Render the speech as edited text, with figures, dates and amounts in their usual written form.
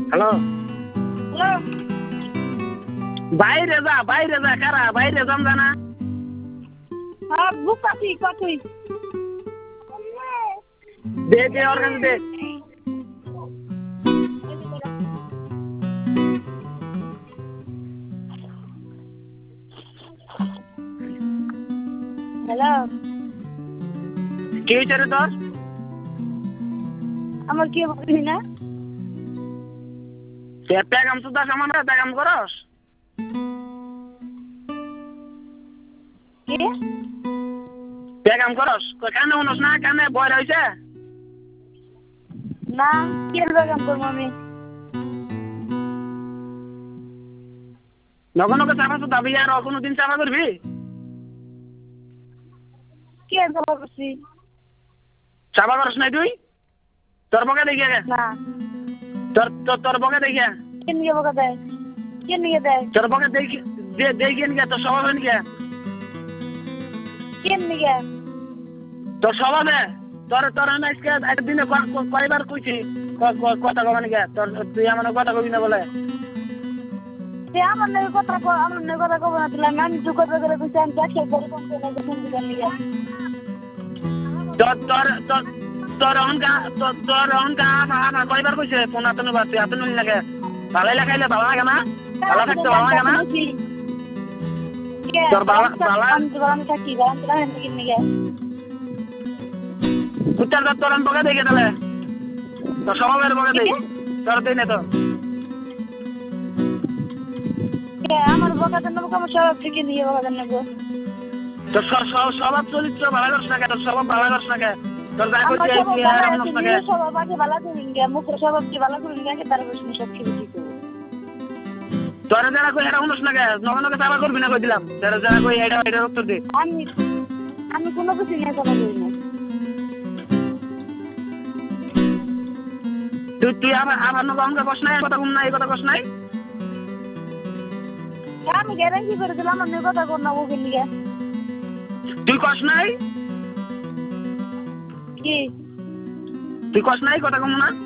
Hello, hello বাইরে যা কারা বাইরে যাম জানা। হ্যাঁ বুঝতাছি কতই দে ওর কাছে দে। হ্যালো কি হয়েছে রে তোর? আমার কি বলবি না প্যাগাম সুদা সামান প্যাগাম করস কি প্যাগাম করস কানে উনস না কানে বয় রয়েছে না কি বেগাম করবো আমি নগো নগো চাপা সুদা বিয়া আর কোনোদিন চাপা করবি? কি জমা করছি চাপা করস নাই তুই? তোর বকে দেখিয়া গে না তোর বকে দেখিয়া কে নিয়ে বকা দেয় কে নিয়ে দেয় তোর বকে দেখিয়ে নিয়ে তোর স্বভাব নিয়ে কে নিয়ে তোর স্বভাবে তোর তোর আজকে একদিনে কয়বার কইছি কথা কবা নিকে তোর তুই আমার কথা কবি না বলে সে আমার নাকি কথা আমার নাকি কথা কব না তুই আমি তুই কথা করে কইছি আমি দেখে বড় কম করে নাকি ফোন দিতে নিয়ে তোর তোর তোর তোর অহংকা আমার কয়বার কইছে ফোন আতনো বাসে আতনো লাগে ভালাই লাগাইলে ভালো লাগে না ভালো থাকতে ভালো লাগে না তোর বালা আমি তো বালাম থাকি বালাম তো রাখেন কি নিয়ে কুত্তার দাঁত তোর আমি বকে দেখে তাহলে তোর স্বভাবের বকে দেই তোর দিই না তো আমার বকা দেন নেবো আমার সব থেকে নিয়ে বকা দেন নেবো তোর স্বভাব চরিত্র ভালো করছ না কে তোর স্বভাব ভালো করছ না কে তোর যা আমার করছিস তুই আর এমন না কে সবাই বাকি ভালো করুন গিয়া মুখের স্বভাবকে ভালো করুন গিয়া তার বসে সব কিছু ঠিক হবে তোর যারা কই এটা শুনছ না কে নগনকে চাপা করবি না কই দিলাম যারা কই এটা উত্তর দে আমি কোনো কিছু নিয়ে কথা বলি না তুই আমার নগনকে কষ্ট নাই কথা কম নাই কথা কষ্ট নাই আমি গ্যারান্টি করে দিলাম আমার কথা কর না ওকে নিয়ে তুই কষ্ট নাই কি তুই কষ্ট নাই কথা কম না